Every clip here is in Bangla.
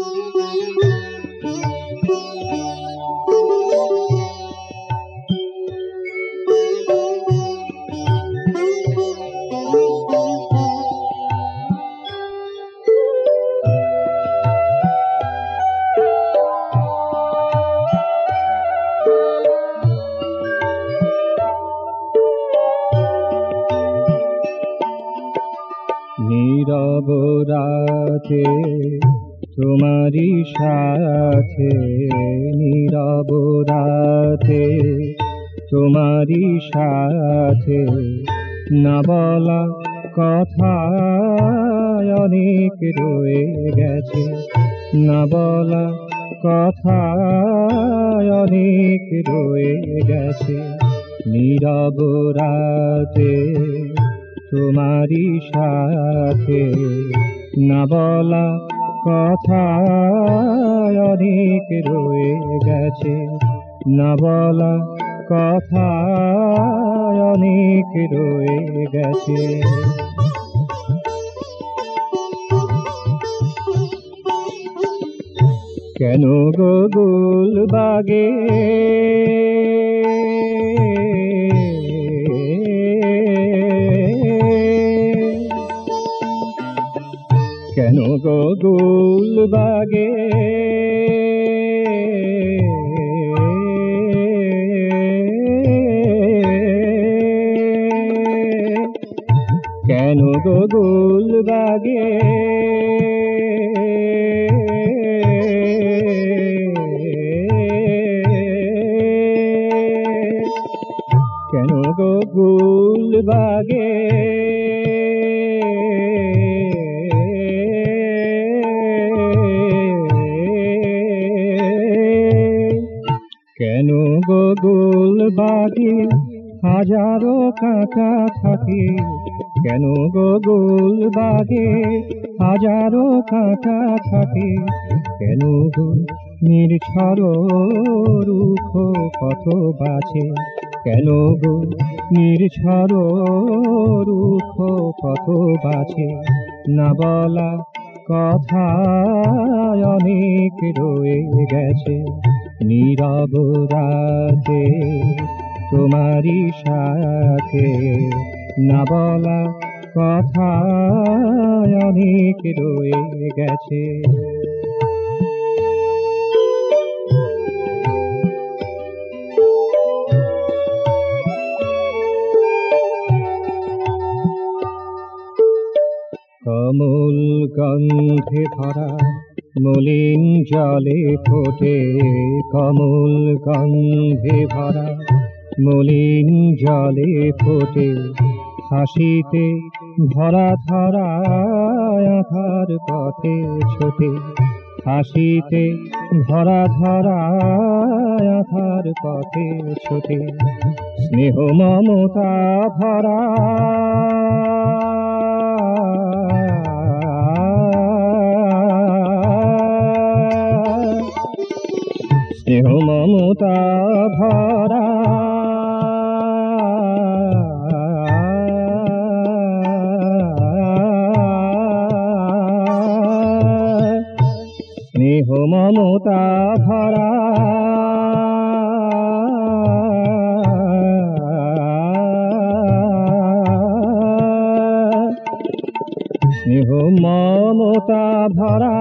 নীরব রাতে তোমারি সাথে, নীরব রাতে তোমারি সাথে, না বলা কথা অনেক রয়ে গেছে, না বলা কথা অনেক রয়ে গেছে। নীরব রাতে তোমারি সাথে, না বলা কথা অনেক রয়ে গেছে, না বলা কথা অনেক রয়ে গেছে। কেন গো গুলবাগে কেন গো গুলবাগে কেন গো গুলবাগে কেন গো গুলবাগে কেন গো গুলবাগে হাজারো কাঁটা থাকে, কেন গো গুলবাগে হাজারো কাঁটা থাকে, কেন গো নির্ঝর রুখ কত বাছে, কেন গো নির্ঝর রুখ কত বাছে, না বলা কথা অনেক রয়ে গেছে। নীরব রাতে তোমারি সাথে, না বলা কথা অনেক রয়ে গেছে। কমল গন্ধে ভরা মলিন জলে ফোটে, কমল গন্ধে ভরা মলিন জলে ফোটে, হাসিতে ভরা ধরা আধার পথে ছোটে, হাসিতে ভরা ধরা আধার পথে ছোটে, স্নেহ মমতা ভরা স্নেহ মমতা ভরা স্নেহ মমতা ভরা স্নেহ মমতা ভরা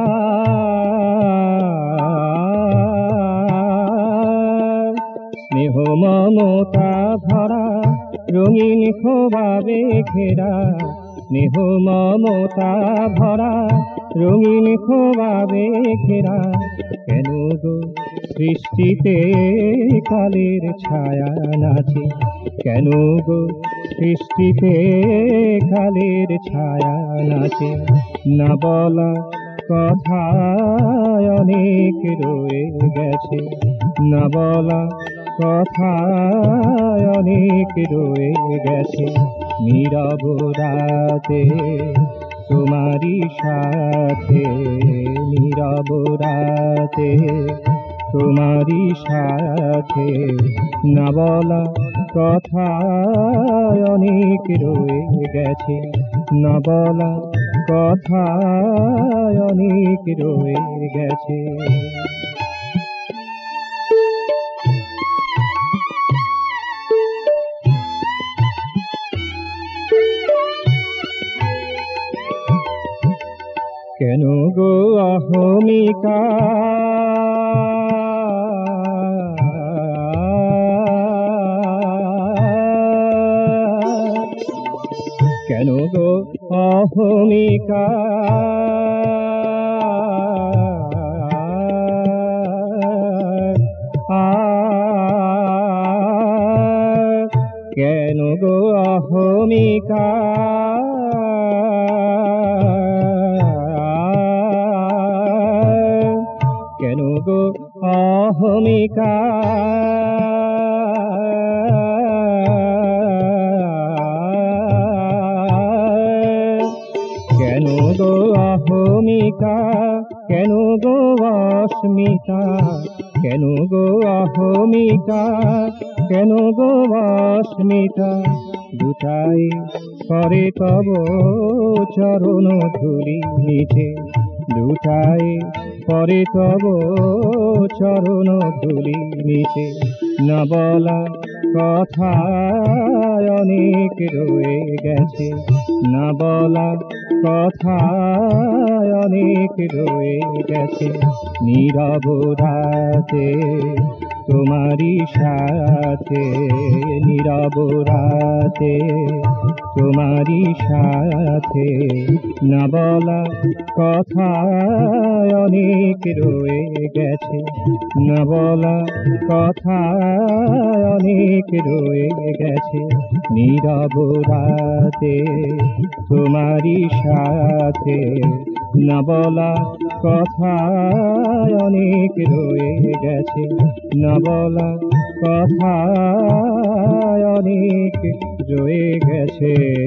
স্নেহ মমতা ভরা রঙিন খোবাবে ঘেরা, স্নেহ মমতা ভরা রঙিন খোবাবে ঘেরা, কেন গো সৃষ্টিতে কালের ছায়া নাচে, কেন গো সৃষ্টিতে কালের ছায়া নাচে, না বলা কথা অনেক রয়ে গেছে, না বলা কথা অনেক রয়ে গেছে। নীরব রাতে তোমারি সাথে, নীরব রাতে তোমারি সাথে, না বলা কথা অনেক রয়ে গেছে, না বলা কথায় অনেক রয়ে গেছে। কেন গো অহমিকা কেন গো অহমিকা কেন গো অহমিকা কেন গো অহমিকা কেন গো অহমিকা কেন গো অস্মিতা কেন গো অহমিকা কেন গো অস্মিতা দুটাই করে তব চরণ ধুলি নিচে দুটাই পরে তব চরণ ধুলি নিচে না বলা কথায় অনেক রয়ে গেছে না বলা কথায় অনেক রয়ে গেছে নীরব রাতে তোমারই সাথে নীরব রাতে তোমারই সাথে না বলা কথায় অনেক রয়ে গেছে না বলা কথায় অনেক রয়ে গেছে নীরব রাতে তোমারই সাথে না বলা কথায় অনেক রয়ে গেছে না বলা কথায় অনেক রয়ে গেছে।